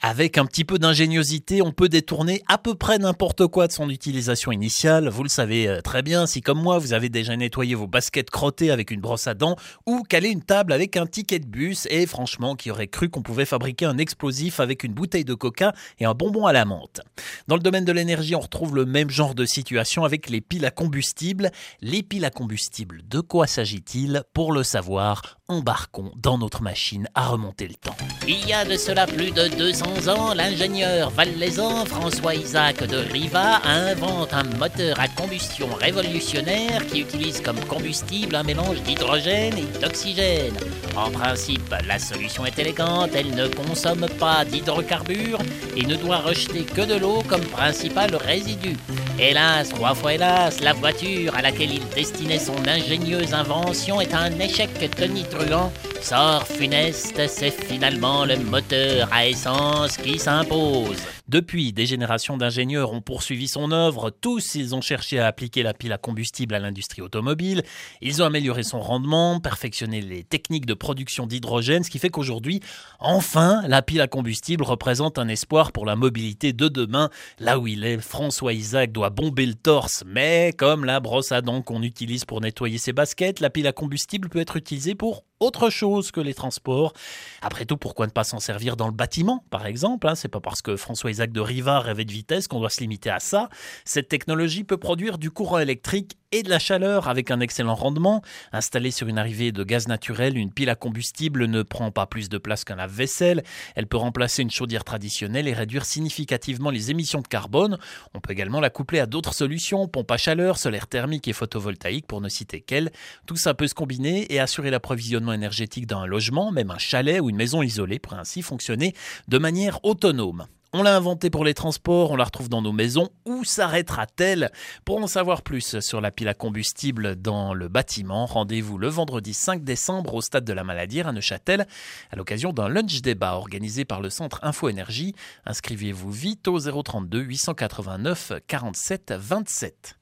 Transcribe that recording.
Avec un petit peu d'ingéniosité, on peut détourner à peu près n'importe quoi de son utilisation initiale. Vous le savez très bien, si comme moi, vous avez déjà nettoyé vos baskets crottées avec une brosse à dents ou calé une table avec un ticket de bus. Et franchement, qui aurait cru qu'on pouvait fabriquer un explosif avec une bouteille de coca et un bonbon à la menthe. Dans le domaine de l'énergie, on retrouve le même genre de situation avec les piles à combustible. Les piles à combustible, de quoi s'agit-il? Pour le savoir, embarquons dans notre machine à remonter le temps. Il y a de cela plus de 200 ans, l'ingénieur valaisan François-Isaac de Riva invente un moteur à combustion révolutionnaire qui utilise comme combustible un mélange d'hydrogène et d'oxygène. En principe, la solution est élégante, elle ne consomme pas d'hydrocarbures et ne doit rejeter que de l'eau comme principal résidu. Hélas, 3 fois hélas, la voiture à laquelle il destinait son ingénieuse invention est un échec tonitruant. Sort funeste, c'est finalement le moteur à essence qui s'impose. Depuis, des générations d'ingénieurs ont poursuivi son œuvre. Tous, ils ont cherché à appliquer la pile à combustible à l'industrie automobile. Ils ont amélioré son rendement, perfectionné les techniques de production d'hydrogène, ce qui fait qu'aujourd'hui, enfin, la pile à combustible représente un espoir pour la mobilité de demain. Là où il est, François Isaac doit bomber le torse. Mais comme la brosse à dents qu'on utilise pour nettoyer ses baskets, la pile à combustible peut être utilisée pour autre chose que les transports. Après tout, pourquoi ne pas s'en servir dans le bâtiment, par exemple, C'est pas parce que François-Isaac de Riva rêvait de vitesse qu'on doit se limiter à ça. Cette technologie peut produire du courant électrique et de la chaleur avec un excellent rendement. Installée sur une arrivée de gaz naturel, une pile à combustible ne prend pas plus de place qu'un lave-vaisselle. Elle peut remplacer une chaudière traditionnelle et réduire significativement les émissions de carbone. On peut également la coupler à d'autres solutions, pompe à chaleur, solaire thermique et photovoltaïque pour ne citer qu'elles. Tout ça peut se combiner et assurer l'approvisionnement énergétique d'un logement, même un chalet ou une maison isolée pourrait ainsi fonctionner de manière autonome. On l'a inventée pour les transports, on la retrouve dans nos maisons. Où s'arrêtera-t-elle? Pour en savoir plus sur la pile à combustible dans le bâtiment, rendez-vous le vendredi 5 décembre au Stade de la Maladière à Neuchâtel à l'occasion d'un lunch débat organisé par le Centre Info Énergie. Inscrivez-vous vite au 032 889 47 27.